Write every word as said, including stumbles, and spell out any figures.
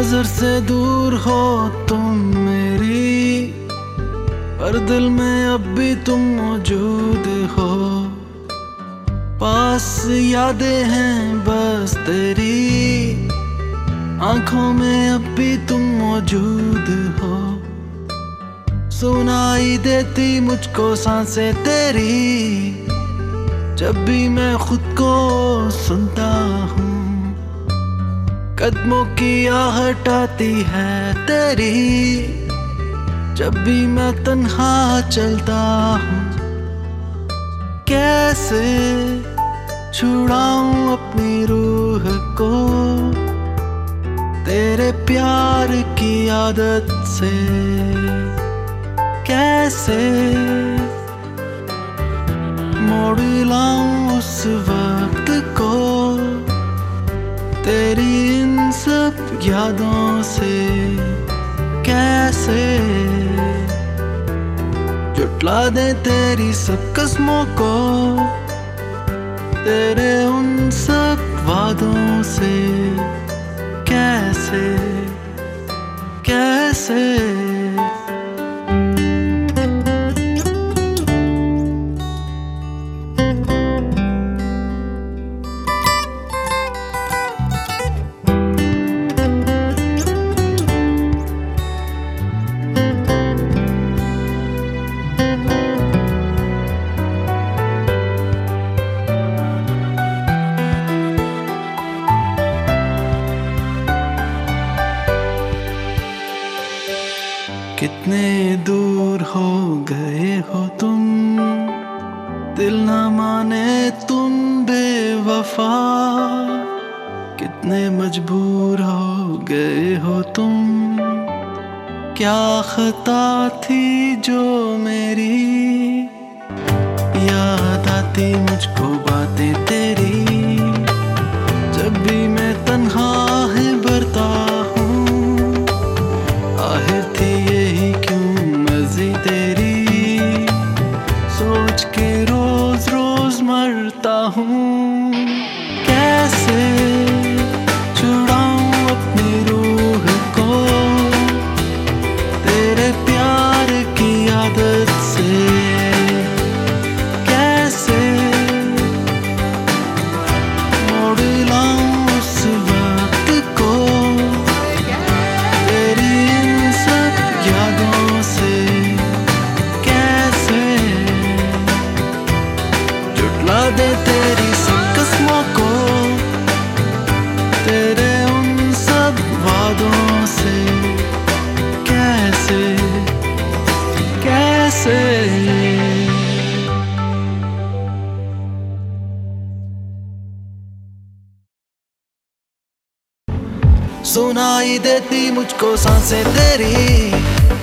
नजर से दूर हो तुम मेरी, पर दिल में अब भी तुम मौजूद हो। पास यादें हैं बस तेरी, आंखों में अब भी तुम मौजूद हो। सुनाई देती मुझको सांसें तेरी, जब भी मैं खुद को सुनता हूँ। कदमों की आहट आती है तेरी, जब भी मैं तन्हा चलता हूँ। कैसे छुड़ाऊं अपनी रूह को तेरे प्यार की आदत से। कैसे मोड़ लाऊं उस वक्त को तेरी इन सब यादों से। कैसे जुटला दे तेरी सब कस्मों को तेरे उन सब वादों से। कैसे कैसे कितने दूर हो गए हो तुम, दिल न माने तुम बेवफा। कितने मजबूर हो गए हो तुम, क्या खता थी जो मेरी। याद आती मुझको बातें तेरी, जब भी मैं तन्हा है बरता हूँ। आखिर थी यही क्यों मर्जी तेरी, सोच के रोज रोज मरता हूँ। कैसे छुड़ाऊं अपनी रूह को तेरे प्यार की आदत से। कैसे मोड़ लाऊं उस वक्त को तेरी इन सब यादों से। कैसे जुटला दे तेरी सब कस्मों को तेरे उन सब वादों से। कैसे कैसे सुनाई देती मुझको सांसें तेरी,